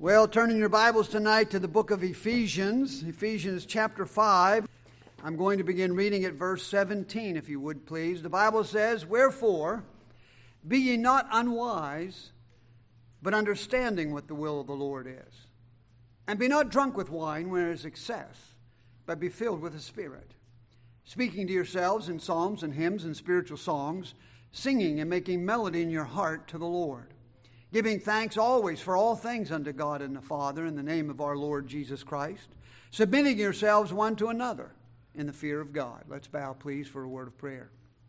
Well, turning your Bibles tonight to the book of Ephesians, Ephesians chapter 5. I'm going to begin reading at verse 17, if you would please. The Bible says, "Wherefore, be ye not unwise, but understanding what the will of the Lord is. And be not drunk with wine, where is excess, but be filled with the Spirit, speaking to yourselves in psalms and hymns and spiritual songs, singing and making melody in your heart to the Lord, giving thanks always for all things unto God and the Father in the name of our Lord Jesus Christ, submitting yourselves one to another in the fear of God." Let's bow, please, for a word of prayer.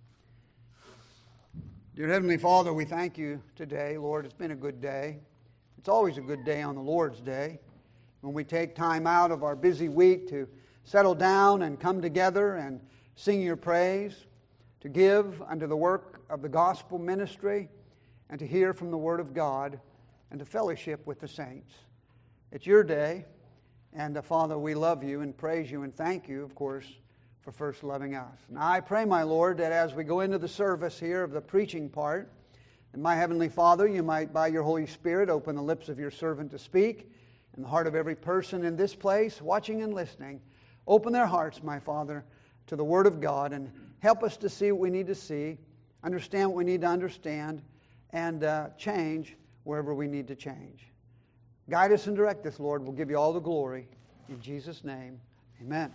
Dear Heavenly Father, we thank you today. Lord, it's been a good day. It's always a good day on the Lord's Day, when we take time out of our busy week to settle down and come together and sing your praise, to give unto the work of the gospel ministry, and to hear from the Word of God, and to fellowship with the saints. It's your day, and Father, we love you and praise you and thank you, of course, for first loving us. Now I pray, my Lord, that as we go into the service here of the preaching part, and my Heavenly Father, you might, by your Holy Spirit, open the lips of your servant to speak, and the heart of every person in this place, watching and listening. Open their hearts, my Father, to the Word of God, and help us to see what we need to see, understand what we need to understand, and change wherever we need to change. Guide us and direct us, Lord. We'll give you all the glory. In Jesus' name, amen.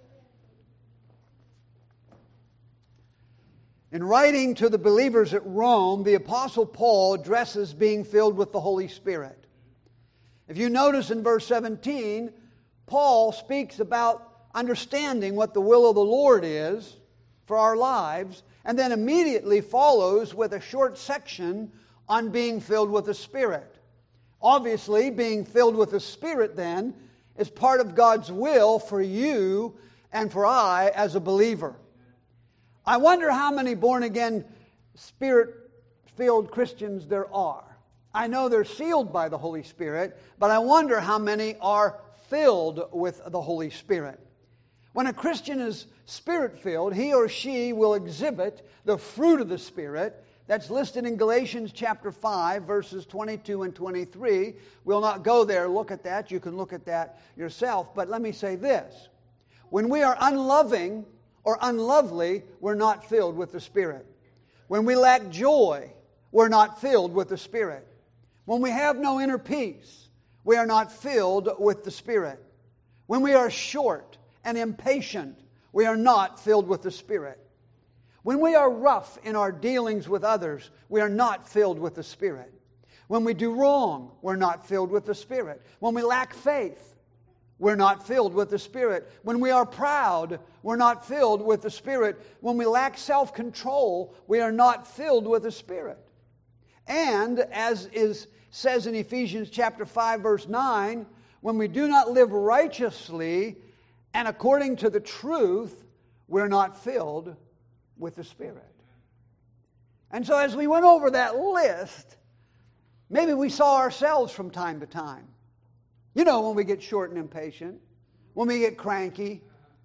In writing to the believers at Rome, the Apostle Paul addresses being filled with the Holy Spirit. If you notice in verse 17, Paul speaks about understanding what the will of the Lord is for our lives, and then immediately follows with a short section on being filled with the Spirit. Obviously, being filled with the Spirit then is part of God's will for you and for I as a believer. I wonder how many born-again, Spirit-filled Christians there are. I know they're sealed by the Holy Spirit, but I wonder how many are filled with the Holy Spirit. When a Christian is Spirit-filled, he or she will exhibit the fruit of the Spirit. That's listed in Galatians chapter 5, verses 22 and 23. We'll not go there, look at that. You can look at that yourself. But let me say this. When we are unloving or unlovely, we're not filled with the Spirit. When we lack joy, we're not filled with the Spirit. When we have no inner peace, we are not filled with the Spirit. When we are short and impatient, we are not filled with the Spirit. When we are rough in our dealings with others, we are not filled with the Spirit. When we do wrong, we're not filled with the Spirit. When we lack faith, we're not filled with the Spirit. When we are proud, we're not filled with the Spirit. When we lack self-control, we are not filled with the Spirit. And as says in Ephesians chapter 5, verse 9, when we do not live righteously and according to the truth, we're not filled with the Spirit. And so as we went over that list, maybe we saw ourselves from time to time. You know, when we get short and impatient, when we get cranky.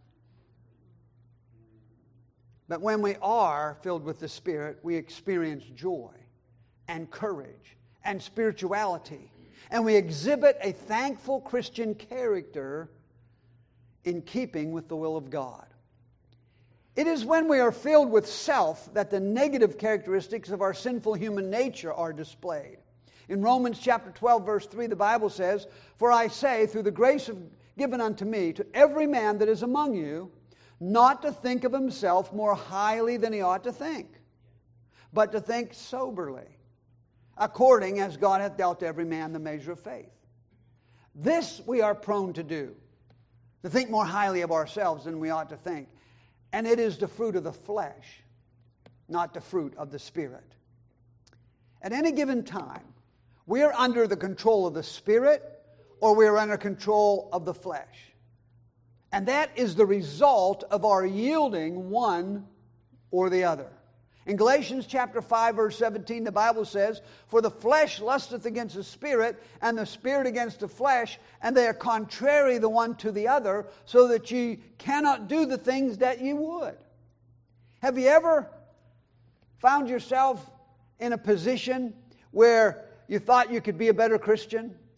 But when we are filled with the Spirit, we experience joy and courage and spirituality. And we exhibit a thankful Christian character in keeping with the will of God. It is when we are filled with self that the negative characteristics of our sinful human nature are displayed. In Romans chapter 12, verse 3, the Bible says, "For I say, through the grace given unto me, to every man that is among you, not to think of himself more highly than he ought to think, but to think soberly, according as God hath dealt to every man the measure of faith." This we are prone to do, to think more highly of ourselves than we ought to think. And it is the fruit of the flesh, not the fruit of the Spirit. At any given time, we are under the control of the Spirit or we are under control of the flesh. And that is the result of our yielding one or the other. In Galatians chapter 5, verse 17, the Bible says, "For the flesh lusteth against the Spirit, and the Spirit against the flesh, and they are contrary the one to the other, so that ye cannot do the things that ye would." Have you ever found yourself in a position where you thought you could be a better Christian,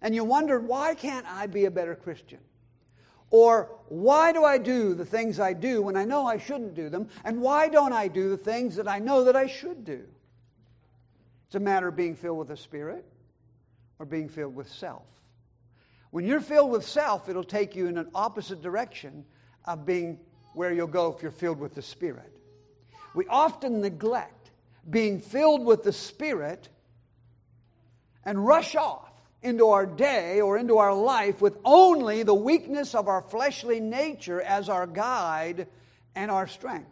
And you wonder, why can't I be a better Christian? Or why do I do the things I do when I know I shouldn't do them? And why don't I do the things that I know that I should do? It's a matter of being filled with the Spirit or being filled with self. When you're filled with self, it'll take you in an opposite direction of being where you'll go if you're filled with the Spirit. We often neglect being filled with the Spirit and rush off into our day or into our life with only the weakness of our fleshly nature as our guide and our strength.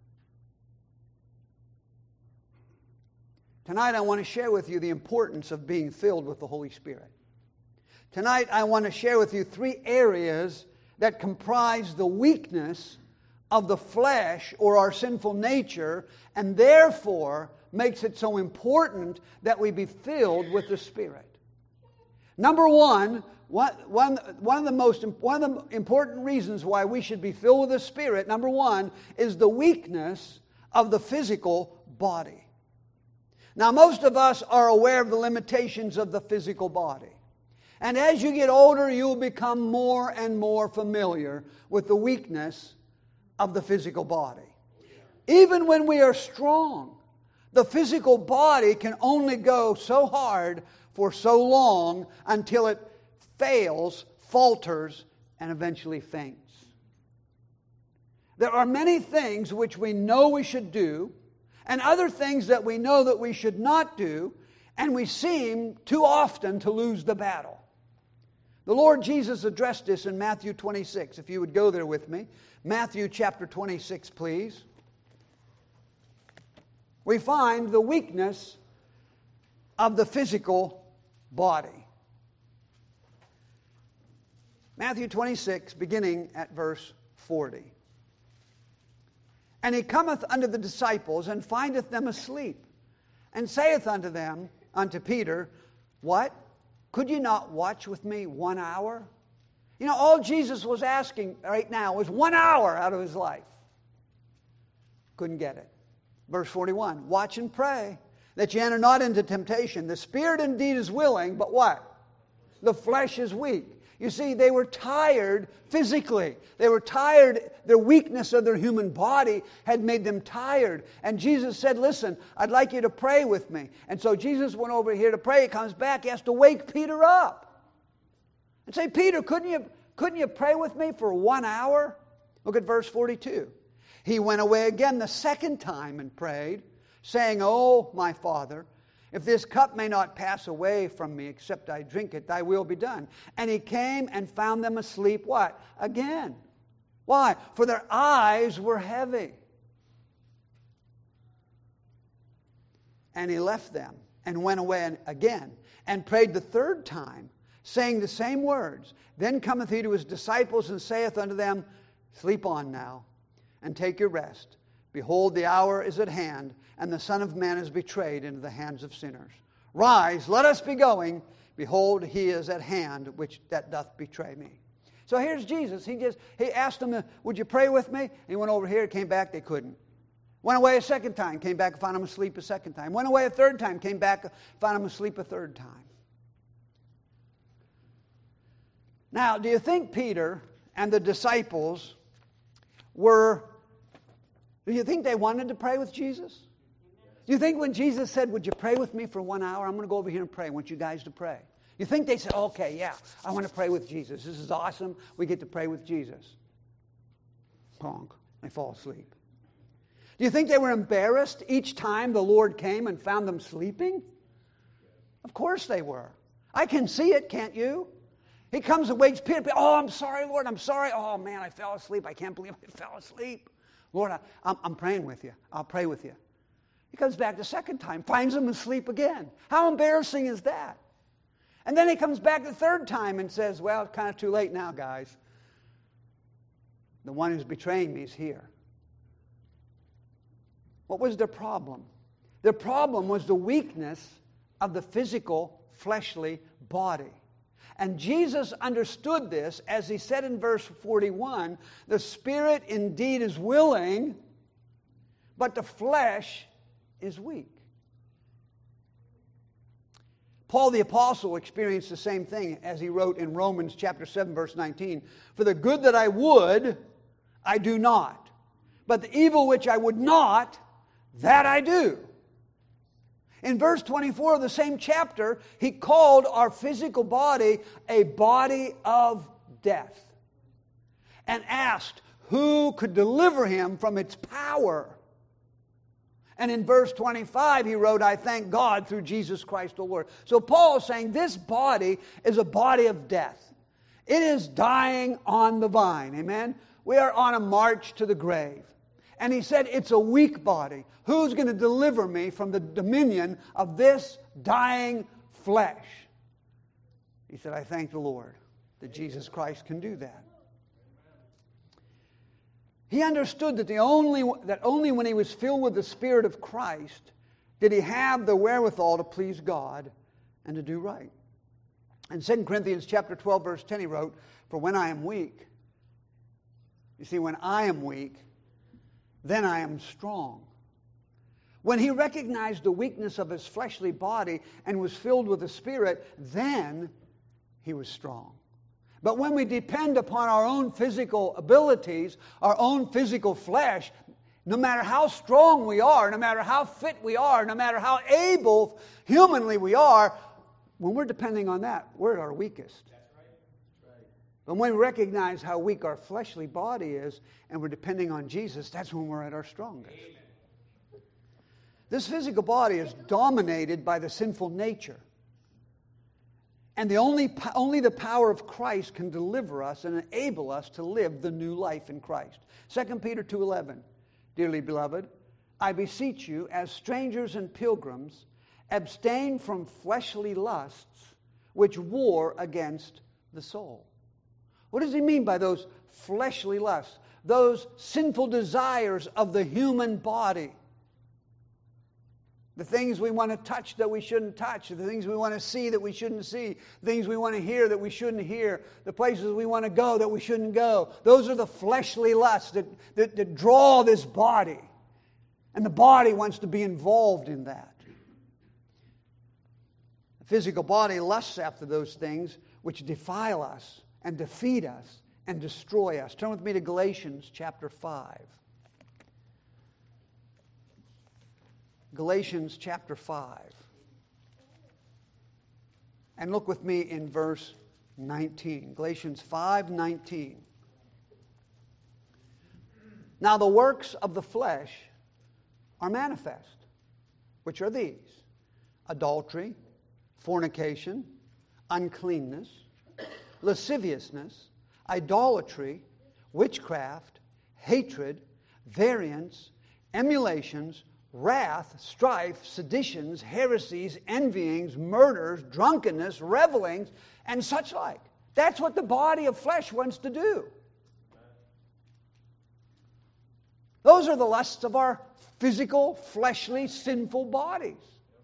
Tonight I want to share with you the importance of being filled with the Holy Spirit. Tonight I want to share with you 3 areas that comprise the weakness of the flesh or our sinful nature, and therefore makes it so important that we be filled with the Spirit. Number one of the important reasons why we should be filled with the Spirit, number one, is the weakness of the physical body. Now, most of us are aware of the limitations of the physical body. And as you get older, you'll become more and more familiar with the weakness of the physical body. Even when we are strong, the physical body can only go so hard for so long until it fails, falters, and eventually faints. There are many things which we know we should do, and other things that we know that we should not do, and we seem too often to lose the battle. The Lord Jesus addressed this in Matthew 26. If you would go there with me. Matthew chapter 26, please. We find the weakness of the physical body. Matthew 26, beginning at verse 40. And he cometh unto the disciples, and findeth them asleep, and saith unto Peter, What? Could you not watch with me 1 hour? You know, all Jesus was asking right now was 1 hour out of his life. Couldn't get it. Verse 41, Watch and pray, that ye enter not into temptation. The spirit indeed is willing, but what? The flesh is weak. You see, they were tired physically. They were tired. Their weakness of their human body had made them tired. And Jesus said, listen, I'd like you to pray with me. And so Jesus went over here to pray. He comes back. He has to wake Peter up and say, Peter, couldn't you pray with me for 1 hour? Look at verse 42. He went away again the second time and prayed, saying, Oh, my Father, if this cup may not pass away from me except I drink it, thy will be done. And he came and found them asleep, what? Again. Why? For their eyes were heavy. And he left them and went away again and prayed the third time, saying the same words. Then cometh he to his disciples and saith unto them, Sleep on now and take your rest. Behold, the hour is at hand, and the Son of Man is betrayed into the hands of sinners. Rise, let us be going. Behold, he is at hand, which that doth betray me. So here's Jesus. He asked them, would you pray with me? And he went over here, came back, they couldn't. Went away a second time, came back, found them asleep a second time. Went away a third time, came back, found them asleep a third time. Now, do you think Peter and the disciples do you think they wanted to pray with Jesus? Do you think when Jesus said, would you pray with me for 1 hour? I'm going to go over here and pray. I want you guys to pray. You think they said, okay, yeah, I want to pray with Jesus. This is awesome. We get to pray with Jesus. Honk. They fall asleep. Do you think they were embarrassed each time the Lord came and found them sleeping? Of course they were. I can see it, can't you? He comes and wakes Peter. Oh, I'm sorry, Lord, I'm sorry. Oh, man, I fell asleep. I can't believe I fell asleep. Lord, I'm praying with you. I'll pray with you. He comes back the second time, finds him asleep again. How embarrassing is that? And then he comes back the third time and says, well, it's kind of too late now, guys. The one who's betraying me is here. What was their problem? Their problem was the weakness of the physical, fleshly body. And Jesus understood this, as he said in verse 41, the spirit indeed is willing, but the flesh is weak. Paul the Apostle experienced the same thing as he wrote in Romans chapter 7, verse 19. For the good that I would, I do not. But the evil which I would not, that I do. In verse 24 of the same chapter, he called our physical body a body of death and asked who could deliver him from its power. And in verse 25, he wrote, I thank God through Jesus Christ the Lord. So Paul is saying this body is a body of death. It is dying on the vine. Amen? We are on a march to the grave. And he said, it's a weak body. Who's going to deliver me from the dominion of this dying flesh? He said, I thank the Lord that Jesus Christ can do that. He understood that only when he was filled with the Spirit of Christ did he have the wherewithal to please God and to do right. In 2 Corinthians chapter 12, verse 10, he wrote, for when I am weak, you see, when I am weak, then I am strong. When he recognized the weakness of his fleshly body and was filled with the Spirit, then he was strong. But when we depend upon our own physical abilities, our own physical flesh, no matter how strong we are, no matter how fit we are, no matter how able humanly we are, when we're depending on that, we're at our weakest. When we recognize how weak our fleshly body is and we're depending on Jesus, that's when we're at our strongest. Amen. This physical body is dominated by the sinful nature. And only the power of Christ can deliver us and enable us to live the new life in Christ. 2 Peter 2:11, dearly beloved, I beseech you, as strangers and pilgrims, abstain from fleshly lusts which war against the soul. What does he mean by those fleshly lusts? Those sinful desires of the human body. The things we want to touch that we shouldn't touch. The things we want to see that we shouldn't see. The things we want to hear that we shouldn't hear. The places we want to go that we shouldn't go. Those are the fleshly lusts that draw this body. And the body wants to be involved in that. The physical body lusts after those things which defile us and defeat us and destroy us. Turn with me to Galatians chapter 5. Galatians chapter 5. And look with me in verse 19. Galatians 5:19. Now the works of the flesh are manifest, which are these: adultery, fornication, uncleanness, lasciviousness, idolatry, witchcraft, hatred, variance, emulations, wrath, strife, seditions, heresies, envyings, murders, drunkenness, revelings, and such like. That's what the body of flesh wants to do. Those are the lusts of our physical, fleshly, sinful bodies.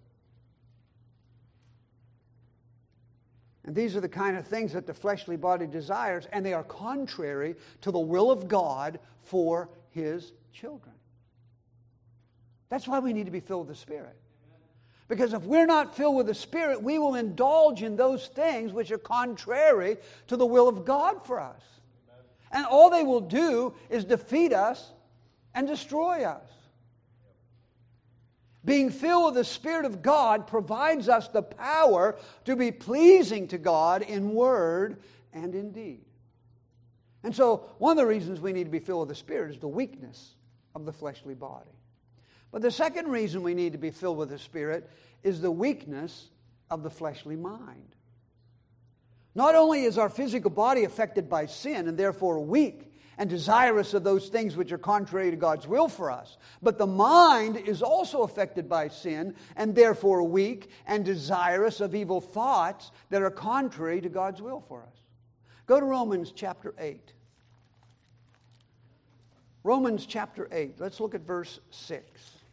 And these are the kind of things that the fleshly body desires, and they are contrary to the will of God for His children. That's why we need to be filled with the Spirit. Because if we're not filled with the Spirit, we will indulge in those things which are contrary to the will of God for us. And all they will do is defeat us and destroy us. Being filled with the Spirit of God provides us the power to be pleasing to God in word and in deed. And so one of the reasons we need to be filled with the Spirit is the weakness of the fleshly body. But the second reason we need to be filled with the Spirit is the weakness of the fleshly mind. Not only is our physical body affected by sin and therefore weak and desirous of those things which are contrary to God's will for us, but the mind is also affected by sin and therefore weak and desirous of evil thoughts that are contrary to God's will for us. Go to Romans chapter 8. Romans chapter 8. Let's look at verse 6.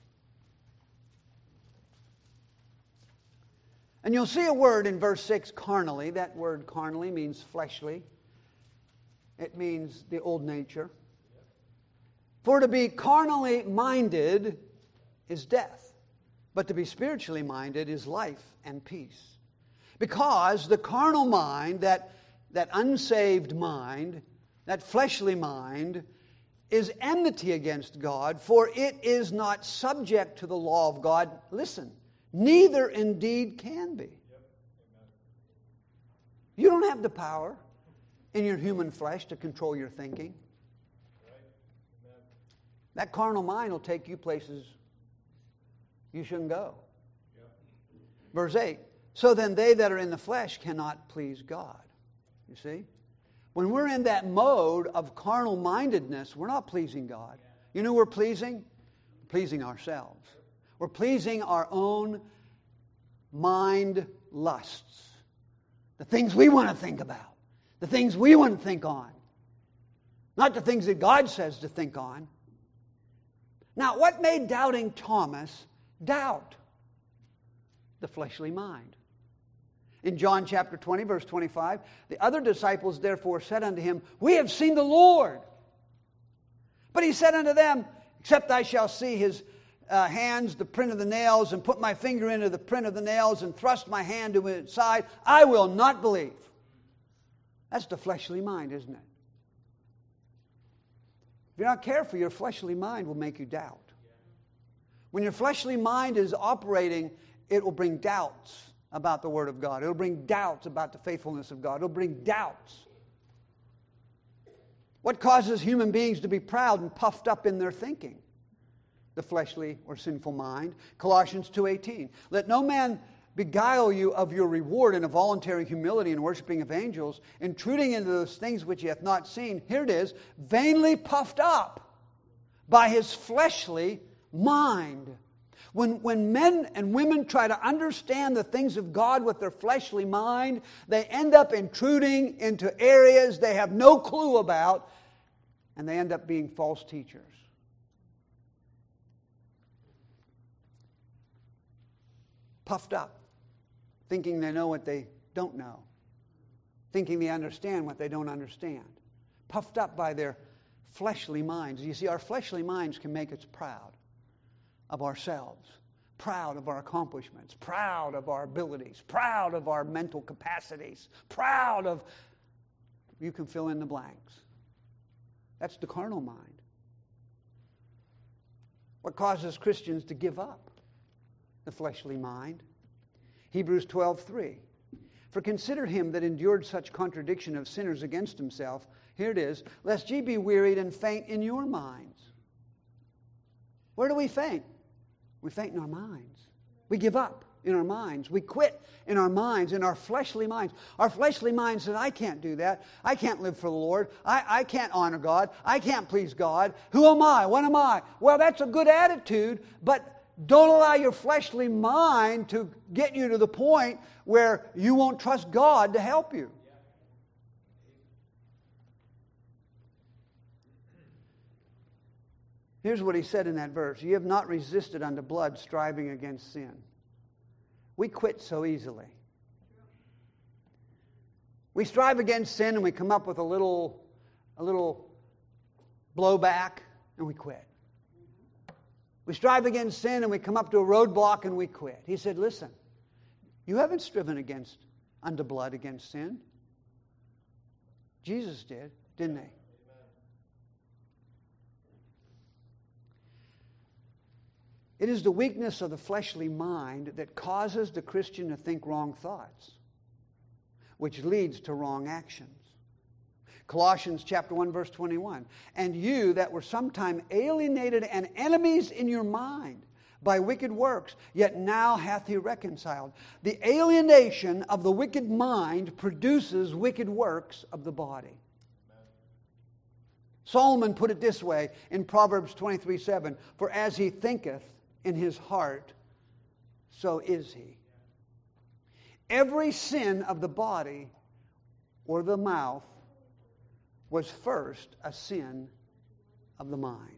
And you'll see a word in verse 6, carnally. That word carnally means fleshly. It means the old nature. For to be carnally minded is death, but to be spiritually minded is life and peace. Because the carnal mind, that unsaved mind, that fleshly mind, is enmity against God, for it is not subject to the law of God. Listen, neither indeed can be. You don't have the power in your human flesh to control your thinking. That carnal mind will take you places you shouldn't go. Verse 8, so then they that are in the flesh cannot please God. You see? When we're in that mode of carnal mindedness, we're not pleasing God. You know we're pleasing? We're pleasing ourselves. We're pleasing our own mind lusts. The things we want to think about. The things we want to think on. Not the things that God says to think on. Now, what made doubting Thomas doubt? The fleshly mind. In John chapter 20, verse 25, the other disciples therefore said unto him, we have seen the Lord. But he said unto them, except I shall see his hands, the print of the nails, and put my finger into the print of the nails, and thrust my hand to his side, I will not believe. That's the fleshly mind, isn't it? If you're not careful, your fleshly mind will make you doubt. When your fleshly mind is operating, it will bring doubts about the Word of God. It'll bring doubts about the faithfulness of God. It'll bring doubts. What causes human beings to be proud and puffed up in their thinking? The fleshly or sinful mind. Colossians 2:18. Let no man beguile you of your reward in a voluntary humility and worshiping of angels, intruding into those things which he hath not seen. Here it is, vainly puffed up by his fleshly mind. When men and women try to understand the things of God with their fleshly mind, they end up intruding into areas they have no clue about, and they end up being false teachers. Puffed up, thinking they know what they don't know, thinking they understand what they don't understand. Puffed up by their fleshly minds. You see, our fleshly minds can make us proud of ourselves, proud of our accomplishments, proud of our abilities, proud of our mental capacities, proud of, you can fill in the blanks. That's the carnal mind. What causes Christians to give up? The fleshly mind. Hebrews 12:3. For consider him that endured such contradiction of sinners against himself, here it is, lest ye be wearied and faint in your minds. Where do we faint? We faint in our minds. We give up in our minds. We quit in our minds, in our fleshly minds. Our fleshly mind says, I can't do that. I can't live for the Lord. I can't honor God. I can't please God. Who am I? What am I? Well, that's a good attitude, but don't allow your fleshly mind to get you to the point where you won't trust God to help you. Here's what he said in that verse. You have not resisted unto blood, striving against sin. We quit so easily. We strive against sin and we come up with a little blowback and we quit. We strive against sin and we come up to a roadblock and we quit. He said, listen, you haven't striven unto blood against sin. Jesus did, didn't he? It is the weakness of the fleshly mind that causes the Christian to think wrong thoughts, which leads to wrong actions. Colossians chapter 1, verse 21. And you that were sometime alienated and enemies in your mind by wicked works, yet now hath he reconciled. The alienation of the wicked mind produces wicked works of the body. Solomon put it this way in Proverbs 23:7. For as he thinketh in his heart, so is he. Every sin of the body or the mouth was first a sin of the mind.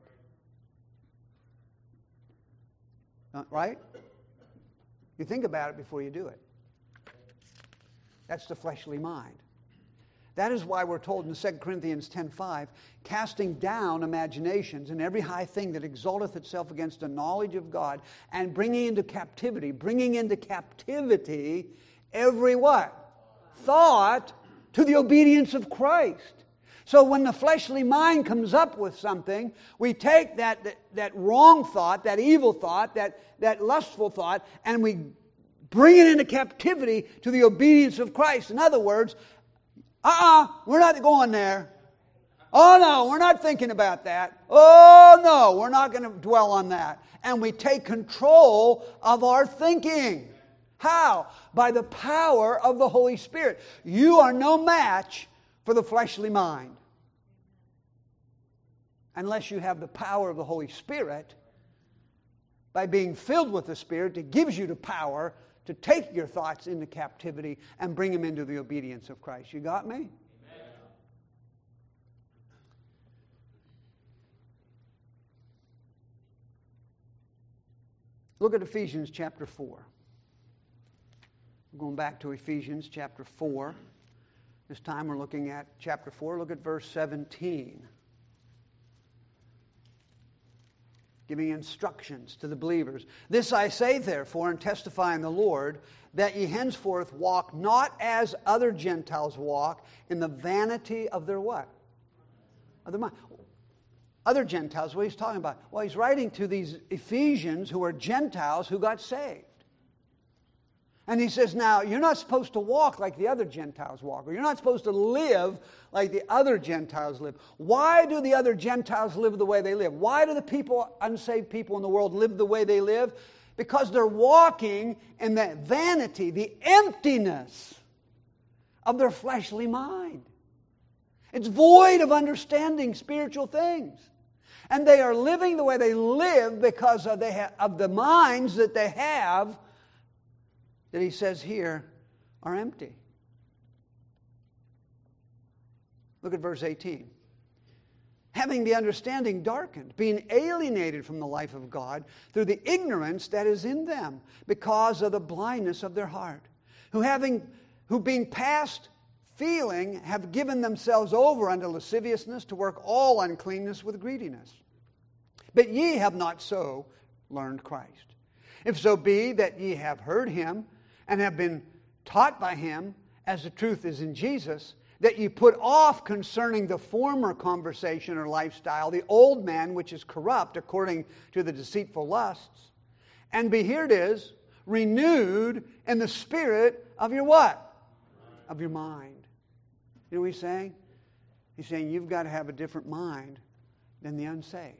Right? You think about it before you do it. That's the fleshly mind. That is why we're told in 2 Corinthians 10:5, casting down imaginations and every high thing that exalteth itself against the knowledge of God, and bringing into captivity every what? Thought to the obedience of Christ. So when the fleshly mind comes up with something, we take that wrong thought, that evil thought, that lustful thought, and we bring it into captivity to the obedience of Christ. In other words, we're not going there. Oh no, we're not thinking about that. Oh no, we're not going to dwell on that. And we take control of our thinking. How? By the power of the Holy Spirit. You are no match for the fleshly mind. Unless you have the power of the Holy Spirit, by being filled with the Spirit, it gives you the power to take your thoughts into captivity and bring them into the obedience of Christ. You got me? Amen. Look at Ephesians chapter 4. We're going back to Ephesians chapter 4. This time we're looking at chapter 4. Look at verse 17. Giving instructions to the believers. This I say, therefore, and testify in the Lord, that ye henceforth walk not as other Gentiles walk, in the vanity of their what? Of their mind. Other Gentiles, what he's talking about? Well, he's writing to these Ephesians who are Gentiles who got saved. And he says, now, you're not supposed to walk like the other Gentiles walk, or you're not supposed to live like the other Gentiles live. Why do the other Gentiles live the way they live? Why do the unsaved people in the world live the way they live? Because they're walking in that vanity, the emptiness of their fleshly mind. It's void of understanding spiritual things. And they are living the way they live because of the minds that they have, that he says here, are empty. Look at verse 18. Having the understanding darkened, being alienated from the life of God through the ignorance that is in them, because of the blindness of their heart, who being past feeling have given themselves over unto lasciviousness, to work all uncleanness with greediness. But ye have not so learned Christ. If so be that ye have heard him, and have been taught by him, as the truth is in Jesus, that ye put off concerning the former conversation or lifestyle the old man which is corrupt according to the deceitful lusts, and be, here it is, renewed in the spirit of your what? Of your mind. You know what he's saying? He's saying you've got to have a different mind than the unsaved.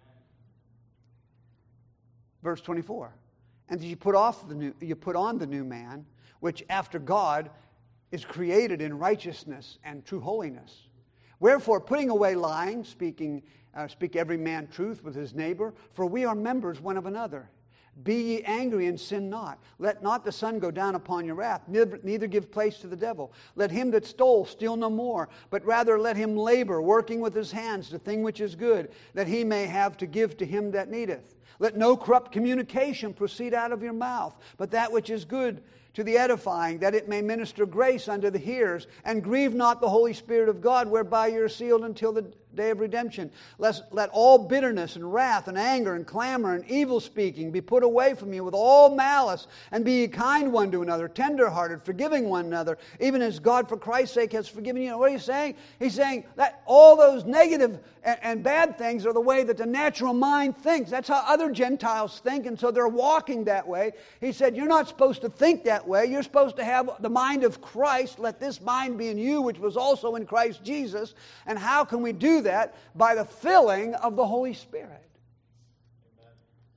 Verse 24. And you put on the new man, which after God is created in righteousness and true holiness. Wherefore, putting away lying, speak every man truth with his neighbor, for we are members one of another. Be ye angry and sin not. Let not the sun go down upon your wrath, neither give place to the devil. Let him that stole steal no more, but rather let him labor, working with his hands the thing which is good, that he may have to give to him that needeth. Let no corrupt communication proceed out of your mouth, but that which is good to the edifying, that it may minister grace unto the hearers. And grieve not the Holy Spirit of God, whereby you are sealed until the day of redemption. Let all bitterness and wrath and anger and clamor and evil speaking be put away from you with all malice, and be ye kind one to another, tenderhearted, forgiving one another, even as God for Christ's sake has forgiven you. What are you saying? He's saying that all those negative and bad things are the way that the natural mind thinks. That's how other Gentiles think, and so they're walking that way. He said, you're not supposed to think that way. You're supposed to have the mind of Christ. Let this mind be in you, which was also in Christ Jesus. And how can we do that? By the filling of the Holy Spirit. Amen.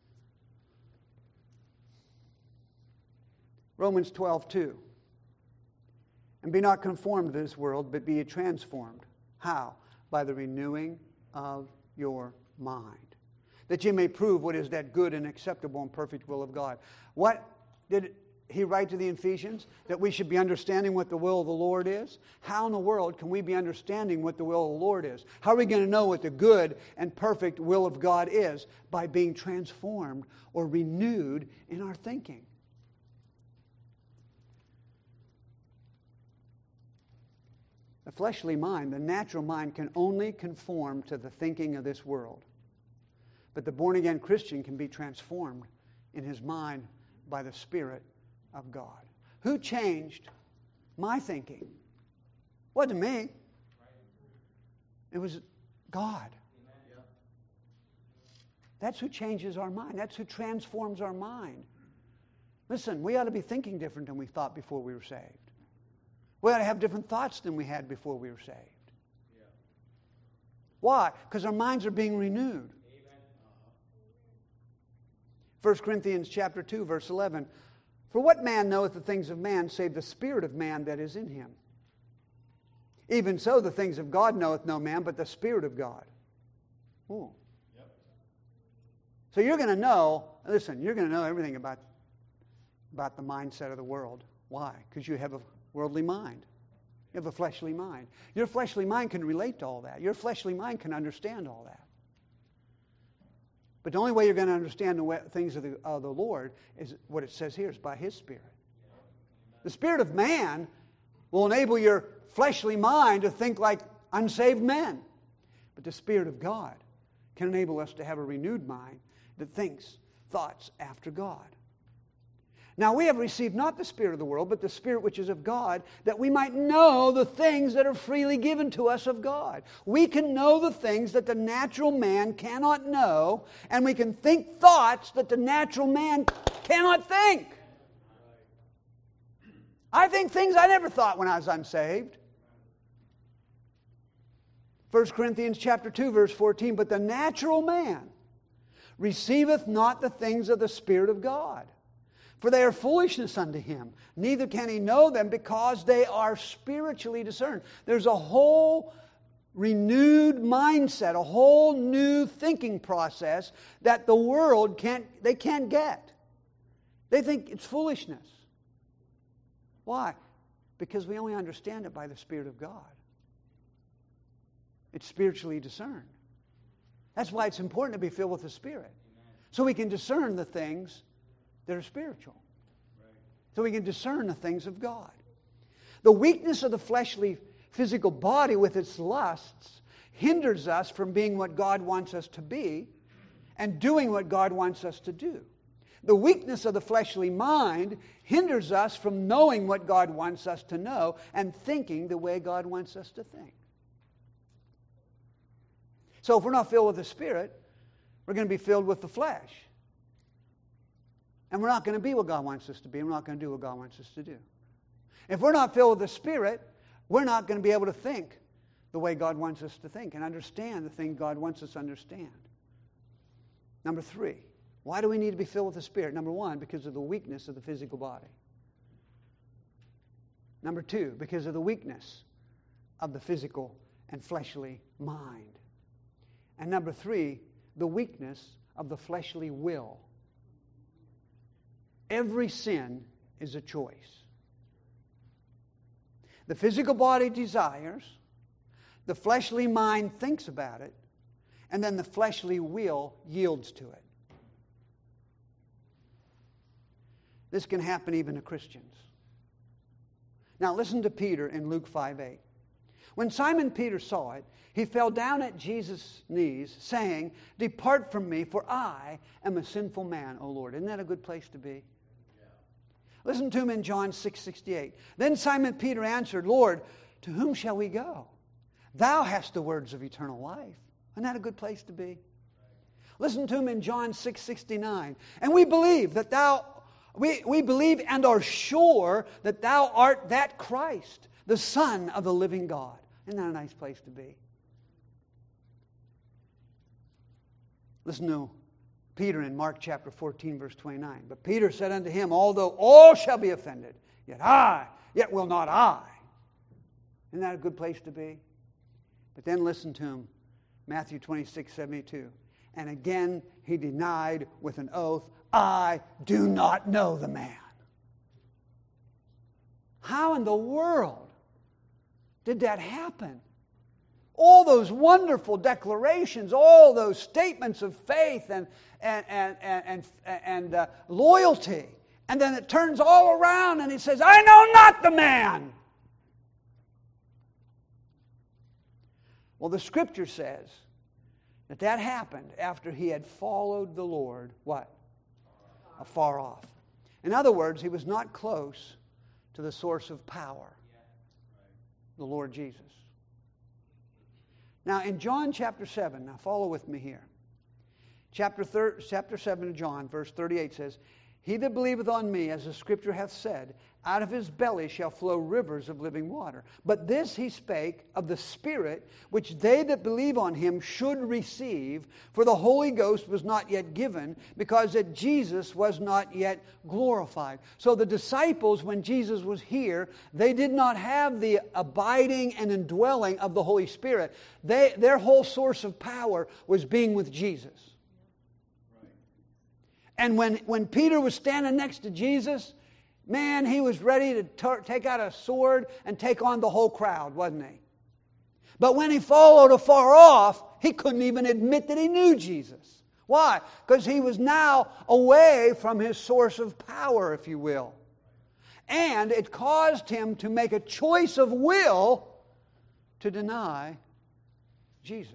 Romans 12:2. And be not conformed to this world, but be ye transformed. How? By the renewing of your mind, that ye may prove what is that good and acceptable and perfect will of God. What did he write to the Ephesians? That we should be understanding what the will of the Lord is? How in the world can we be understanding what the will of the Lord is? How are we going to know what the good and perfect will of God is? By being transformed or renewed in our thinking. The fleshly mind, the natural mind, can only conform to the thinking of this world. But the born-again Christian can be transformed in his mind by the Spirit of God. Who changed my thinking? It wasn't me. It was God. That's who changes our mind. That's who transforms our mind. Listen, we ought to be thinking different than we thought before we were saved. We ought to have different thoughts than we had before we were saved. Why? Because our minds are being renewed. 1 Corinthians chapter 2, verse 11. For what man knoweth the things of man, save the spirit of man that is in him? Even so, the things of God knoweth no man, but the Spirit of God. Ooh. So you're going to know, listen, you're going to know everything about the mindset of the world. Why? Because you have a worldly mind. You have a fleshly mind. Your fleshly mind can relate to all that. Your fleshly mind can understand all that. But the only way you're going to understand the things of the Lord is what it says here, is by His Spirit. The Spirit of man will enable your fleshly mind to think like unsaved men. But the Spirit of God can enable us to have a renewed mind that thinks thoughts after God. Now we have received not the spirit of the world, but the Spirit which is of God, that we might know the things that are freely given to us of God. We can know the things that the natural man cannot know, and we can think thoughts that the natural man cannot think. I think things I never thought when I was unsaved. 1 Corinthians chapter 2, verse 14, but the natural man receiveth not the things of the Spirit of God, for they are foolishness unto him. Neither can he know them, because they are spiritually discerned. There's a whole renewed mindset, a whole new thinking process that the world can't get. They think it's foolishness. Why? Because we only understand it by the Spirit of God. It's spiritually discerned. That's why it's important to be filled with the Spirit. So we can discern the things that are spiritual. So we can discern the things of God. The weakness of the fleshly physical body with its lusts hinders us from being what God wants us to be and doing what God wants us to do. The weakness of the fleshly mind hinders us from knowing what God wants us to know and thinking the way God wants us to think. So if we're not filled with the Spirit, we're going to be filled with the flesh. And we're not going to be what God wants us to be, and we're not going to do what God wants us to do. If we're not filled with the Spirit, we're not going to be able to think the way God wants us to think and understand the thing God wants us to understand. Number 3, why do we need to be filled with the Spirit? Number 1, because of the weakness of the physical body. Number 2, because of the weakness of the physical and fleshly mind. And number 3, the weakness of the fleshly will. Every sin is a choice. The physical body desires, the fleshly mind thinks about it, and then the fleshly will yields to it. This can happen even to Christians. Now listen to Peter in Luke 5:8. When Simon Peter saw it, he fell down at Jesus' knees, saying, "Depart from me, for I am a sinful man, O Lord." Isn't that a good place to be? Yeah. Listen to him in John 6:68. Then Simon Peter answered, "Lord, to whom shall we go? Thou hast the words of eternal life." Isn't that a good place to be? Right. Listen to him in John 6:69. And we believe we believe and are sure that thou art that Christ, the Son of the living God. Isn't that a nice place to be? Listen to Peter in Mark chapter 14, verse 29. But Peter said unto him, "Although all shall be offended, yet will not I." Isn't that a good place to be? But then listen to him, Matthew 26:72. And again he denied with an oath, "I do not know the man." How in the world did that happen? All those wonderful declarations, all those statements of faith and loyalty. And then it turns all around and he says, "I know not the man." Well, the Scripture says that happened after he had followed the Lord, what? Afar off. In other words, he was not close to the source of power, the Lord Jesus. Now in John chapter 7, now follow with me here. Chapter 7 of John, verse 38 says, He that believeth on me, as the Scripture hath said, out of his belly shall flow rivers of living water. But this he spake of the Spirit, which they that believe on him should receive, for the Holy Ghost was not yet given, because that Jesus was not yet glorified. So the disciples, when Jesus was here, they did not have the abiding and indwelling of the Holy Spirit. Their whole source of power was being with Jesus. And when Peter was standing next to Jesus, man, he was ready to take out a sword and take on the whole crowd, wasn't he? But when he followed afar off, he couldn't even admit that he knew Jesus. Why? Because he was now away from his source of power, if you will. And it caused him to make a choice of will to deny Jesus.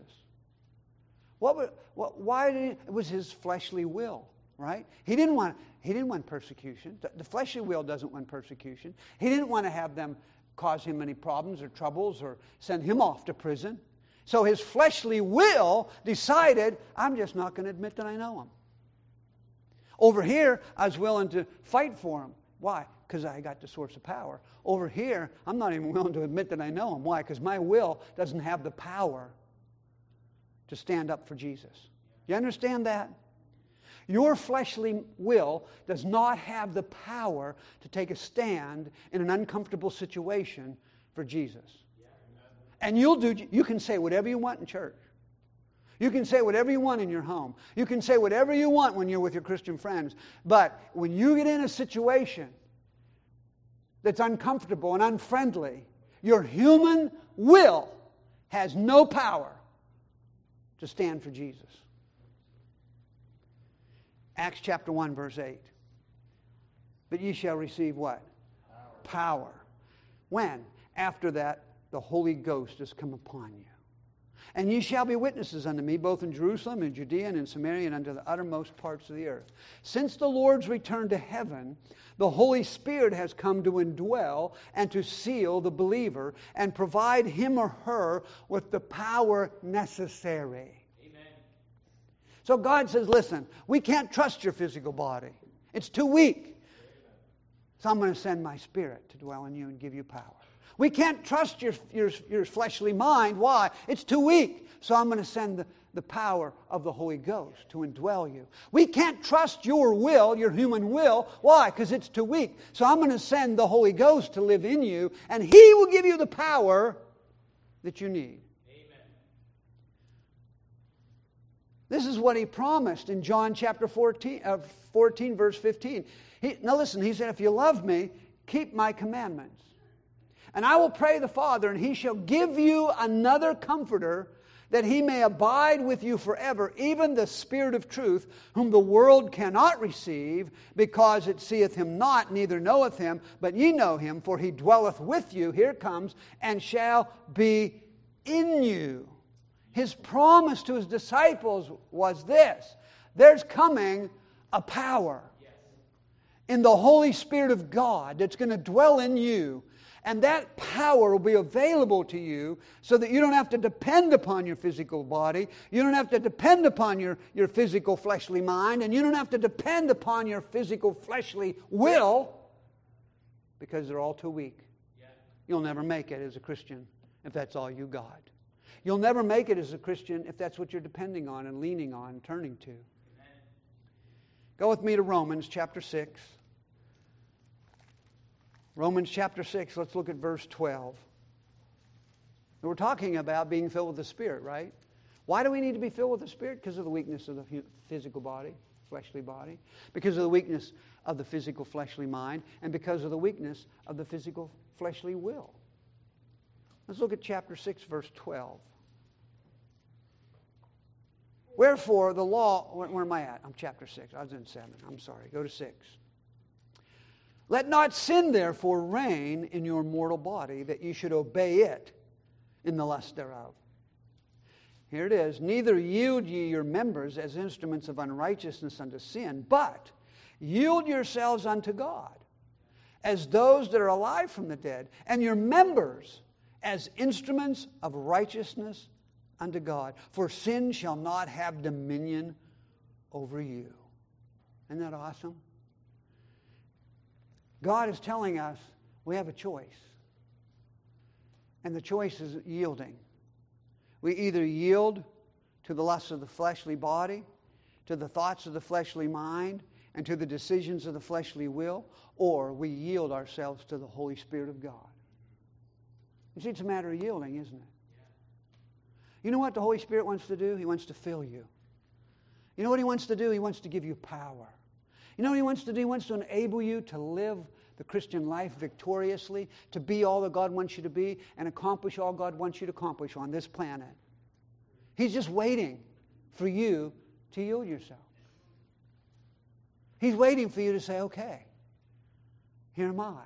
It was his fleshly will. Right? He didn't want persecution. The fleshly will doesn't want persecution. He didn't want to have them cause him any problems or troubles or send him off to prison. So his fleshly will decided, I'm just not going to admit that I know him. Over here, I was willing to fight for him. Why? Because I got the source of power. Over here, I'm not even willing to admit that I know him. Why? Because my will doesn't have the power to stand up for Jesus. You understand that? Your fleshly will does not have the power to take a stand in an uncomfortable situation for Jesus. And you can say whatever you want in church. You can say whatever you want in your home. You can say whatever you want when you're with your Christian friends. But when you get in a situation that's uncomfortable and unfriendly, your human will has no power to stand for Jesus. Acts chapter 1, verse 8. But ye shall receive what? Power. When? After that, the Holy Ghost has come upon you. And ye shall be witnesses unto me, both in Jerusalem and Judea and in Samaria and unto the uttermost parts of the earth. Since the Lord's return to heaven, the Holy Spirit has come to indwell and to seal the believer and provide him or her with the power necessary. So God says, listen, we can't trust your physical body. It's too weak. So I'm going to send my Spirit to dwell in you and give you power. We can't trust your fleshly mind. Why? It's too weak. So I'm going to send the power of the Holy Ghost to indwell you. We can't trust your will, your human will. Why? Because it's too weak. So I'm going to send the Holy Ghost to live in you, and He will give you the power that you need. This is what He promised in John chapter 14, verse 15. Now listen, He said, if you love me, keep my commandments. And I will pray the Father, and He shall give you another comforter, that He may abide with you forever, even the Spirit of truth, whom the world cannot receive, because it seeth Him not, neither knoweth Him, but ye know Him, for He dwelleth with you, here it comes, and shall be in you. His promise to His disciples was this: there's coming a power in the Holy Spirit of God that's going to dwell in you. And that power will be available to you so that you don't have to depend upon your physical body. You don't have to depend upon your physical fleshly mind. And you don't have to depend upon your physical fleshly will, because they're all too weak. You'll never make it as a Christian if that's all you got. You'll never make it as a Christian if that's what you're depending on and leaning on and turning to. Go with me to Romans chapter 6. Romans chapter 6, let's look at verse 12. We're talking about being filled with the Spirit, right? Why do we need to be filled with the Spirit? Because of the weakness of the physical body, fleshly body. Because of the weakness of the physical fleshly mind. And because of the weakness of the physical fleshly will. Let's look at chapter 6, verse 12. Wherefore the law... Where am I at? I'm chapter 6. I was in 7. I'm sorry. Go to 6. Let not sin therefore reign in your mortal body, that ye should obey it in the lust thereof. Here it is. Neither yield ye your members as instruments of unrighteousness unto sin, but yield yourselves unto God as those that are alive from the dead, and your members as instruments of righteousness unto God. For sin shall not have dominion over you. Isn't that awesome? God is telling us we have a choice. And the choice is yielding. We either yield to the lusts of the fleshly body, to the thoughts of the fleshly mind, and to the decisions of the fleshly will, or we yield ourselves to the Holy Spirit of God. You see, it's a matter of yielding, isn't it? You know what the Holy Spirit wants to do? He wants to fill you. You know what He wants to do? He wants to give you power. You know what He wants to do? He wants to enable you to live the Christian life victoriously, to be all that God wants you to be, and accomplish all God wants you to accomplish on this planet. He's just waiting for you to yield yourself. He's waiting for you to say, okay, here am I.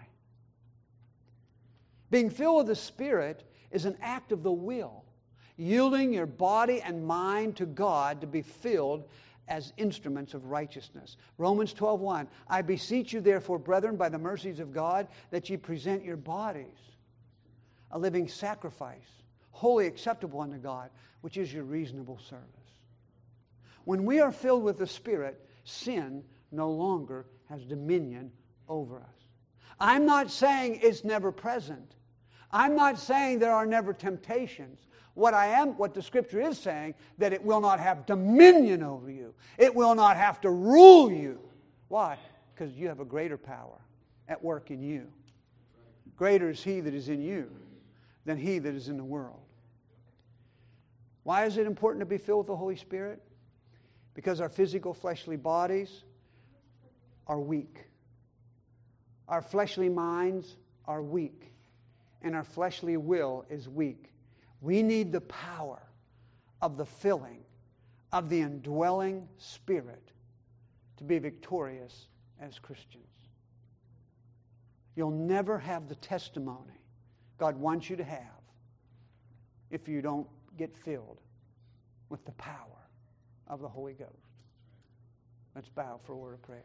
Being filled with the Spirit is an act of the will, yielding your body and mind to God to be filled as instruments of righteousness. Romans 12:1, I beseech you therefore, brethren, by the mercies of God, that ye present your bodies a living sacrifice, wholly acceptable unto God, which is your reasonable service. When we are filled with the Spirit, sin no longer has dominion over us. I'm not saying it's never present. I'm not saying there are never temptations. What the Scripture is saying, that it will not have dominion over you. It will not have to rule you. Why? Because you have a greater power at work in you. Greater is He that is in you than he that is in the world. Why is it important to be filled with the Holy Spirit? Because our physical fleshly bodies are weak. Our fleshly minds are weak. And our fleshly will is weak. We need the power of the filling of the indwelling Spirit to be victorious as Christians. You'll never have the testimony God wants you to have if you don't get filled with the power of the Holy Ghost. Let's bow for a word of prayer.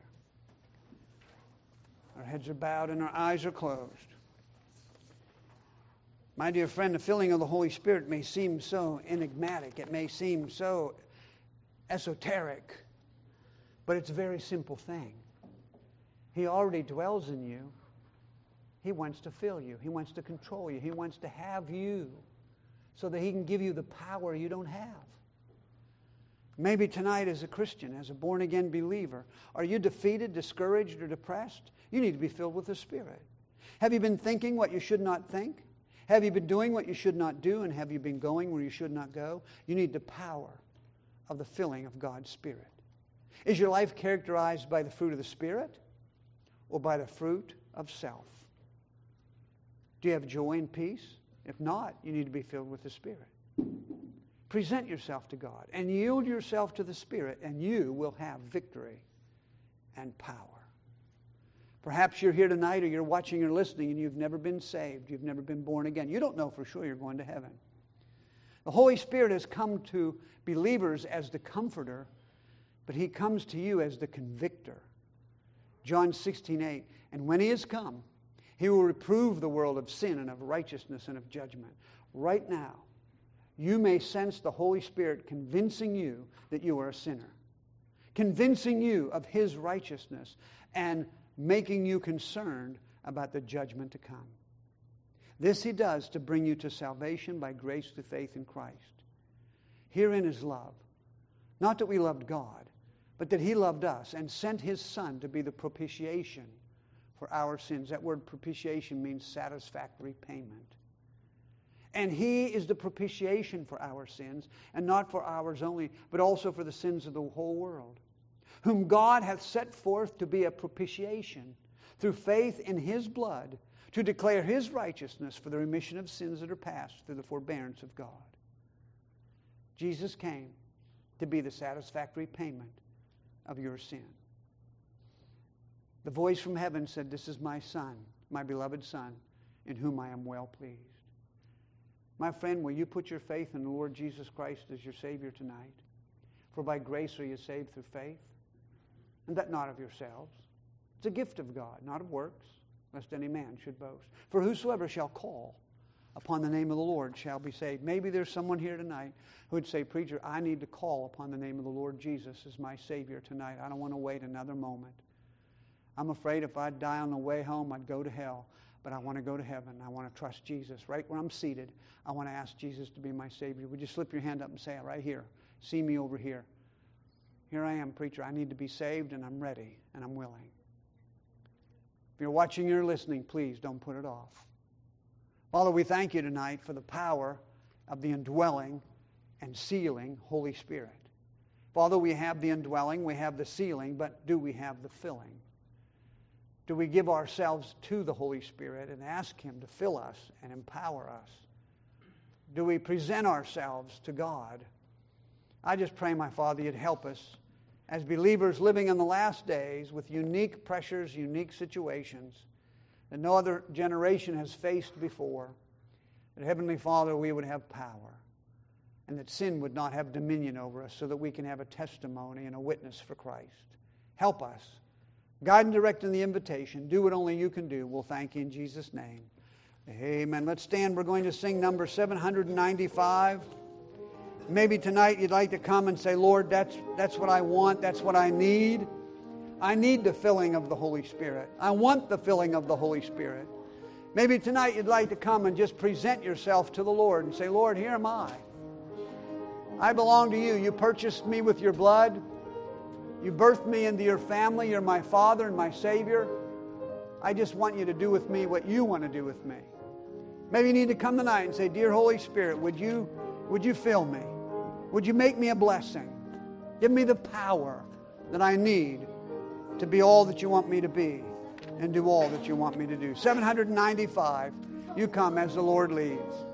Our heads are bowed and our eyes are closed. My dear friend, the filling of the Holy Spirit may seem so enigmatic. It may seem so esoteric. But it's a very simple thing. He already dwells in you. He wants to fill you. He wants to control you. He wants to have you so that He can give you the power you don't have. Maybe tonight as a Christian, as a born-again believer, are you defeated, discouraged, or depressed? You need to be filled with the Spirit. Have you been thinking what you should not think? Have you been doing what you should not do? And have you been going where you should not go? You need the power of the filling of God's Spirit. Is your life characterized by the fruit of the Spirit or by the fruit of self? Do you have joy and peace? If not, you need to be filled with the Spirit. Present yourself to God and yield yourself to the Spirit, and you will have victory and power. Perhaps you're here tonight, or you're watching or listening, and you've never been saved. You've never been born again. You don't know for sure you're going to heaven. The Holy Spirit has come to believers as the comforter, but He comes to you as the convictor. John 16:8, and when He has come, He will reprove the world of sin and of righteousness and of judgment. Right now, you may sense the Holy Spirit convincing you that you are a sinner, convincing you of His righteousness, and making you concerned about the judgment to come. This He does to bring you to salvation by grace through faith in Christ. Herein is love. Not that we loved God, but that He loved us and sent His Son to be the propitiation for our sins. That word propitiation means satisfactory payment. And He is the propitiation for our sins, and not for ours only, but also for the sins of the whole world, whom God hath set forth to be a propitiation through faith in His blood, to declare His righteousness for the remission of sins that are past through the forbearance of God. Jesus came to be the satisfactory payment of your sin. The voice from heaven said, "This is my Son, my beloved Son, in whom I am well pleased." My friend, will you put your faith in the Lord Jesus Christ as your Savior tonight? For by grace are you saved through faith, and that not of yourselves. It's a gift of God, not of works, lest any man should boast. For whosoever shall call upon the name of the Lord shall be saved. Maybe there's someone here tonight who would say, preacher, I need to call upon the name of the Lord Jesus as my Savior tonight. I don't want to wait another moment. I'm afraid if I'd die on the way home, I'd go to hell. But I want to go to heaven. I want to trust Jesus. Right where I'm seated, I want to ask Jesus to be my Savior. Would you slip your hand up and say it right here? See me over here. Here I am, preacher. I need to be saved, and I'm ready, and I'm willing. If you're watching or listening, please don't put it off. Father, we thank you tonight for the power of the indwelling and sealing Holy Spirit. Father, we have the indwelling, we have the sealing, but do we have the filling? Do we give ourselves to the Holy Spirit and ask Him to fill us and empower us? Do we present ourselves to God? I just pray, my Father, you'd help us as believers living in the last days with unique pressures, unique situations that no other generation has faced before. That, Heavenly Father, we would have power and that sin would not have dominion over us so that we can have a testimony and a witness for Christ. Help us. Guide and direct in the invitation. Do what only you can do. We'll thank you in Jesus' name. Amen. Let's stand. We're going to sing number 795. Maybe tonight you'd like to come and say, Lord, that's what I want. That's what I need. I need the filling of the Holy Spirit. I want the filling of the Holy Spirit. Maybe tonight you'd like to come and just present yourself to the Lord and say, Lord, here am I. I belong to you. You purchased me with your blood. You birthed me into your family. You're my Father and my Savior. I just want you to do with me what you want to do with me. Maybe you need to come tonight and say, Dear Holy Spirit, would you fill me? Would you make me a blessing? Give me the power that I need to be all that you want me to be and do all that you want me to do. 795, you come as the Lord leads.